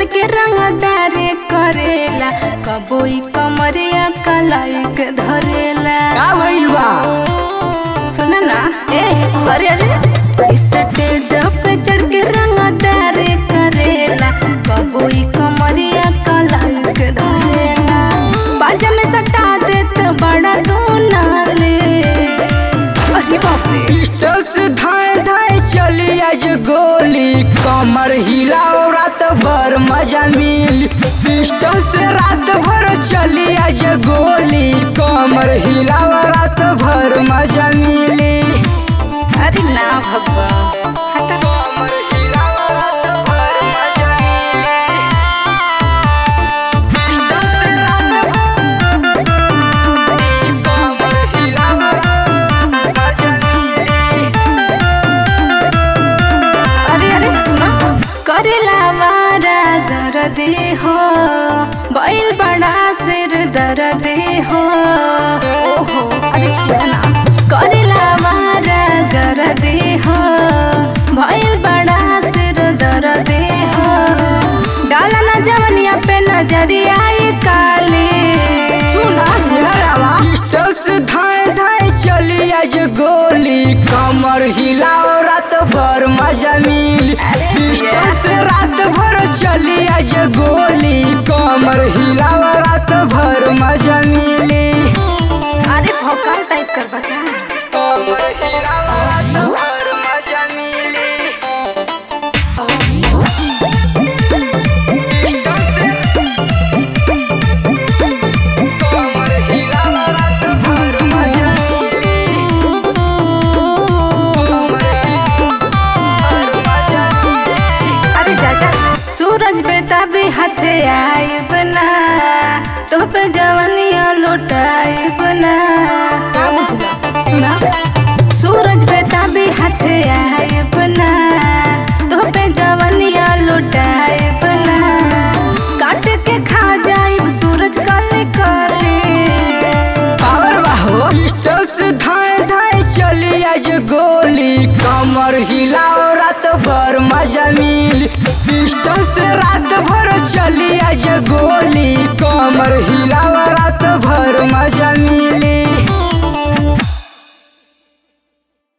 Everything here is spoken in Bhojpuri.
चढ़ के रंगदारी करेला, कबोई कमरिया कलाई के धरेला। का भइल बा? सुना ना अरे अरे स्टेज पे चढ़ के रंगदारी करेला, कबोई कमरिया कलाई के धरेला। बाजा में सटा देत बड़ा दोनाले। अरे बाप रे पिस्टल से धाए धाए चली आज गोली, कमर हिलाओ रात भर मजा मिली। पिस्टल से रात भर चली आज गोली, कमर हिलाओ रात भर मजा मिली। अरे ना भगवा हटा। कमर हिलाओ रात भर मजा मिली। पिस्टल से रात भर कमर हिलाओ मजा मिली। अरे अरे सुना करेला वारा दर्दे हो, बैल बड़ा सिर दर्दे हो। ओहो अरे छोड़ा ना। करेला वारा दर्दे हो, बैल बड़ा सिर दर्दे हो। डाला ना जवनिया पे नजरिया काले। सुना पिस्टल से धाए धाए चली आज गोली, कमर हिलाओ रात भर मजा मिली। पिस्टल से रात भर चली आज गोली, कमर हिलाओ रात भर मजा मिली। अरे भौकाल टाइप कर बता। कमर हिलाओ रात भर मजा मिली। कमर हिलाओ रात भर मजा मिली। कमर भर मजा मिली। अरे चाचा सूरज बेटा भी हाथे आई बना, तो पे जवनिया लौटाई बना। सुना सूरज बेटा भी हाथे आई बना, तो पे जवनिया लौटाई बना। काट के खा जाई सूरज काले काले। पावर बाहो पिस्टल से धाए धाए चली आज गोली, कमर हिलाओ रात भर मजा मिली। पिस्टल से रात भर चली आज गोली, कमर हिलाओ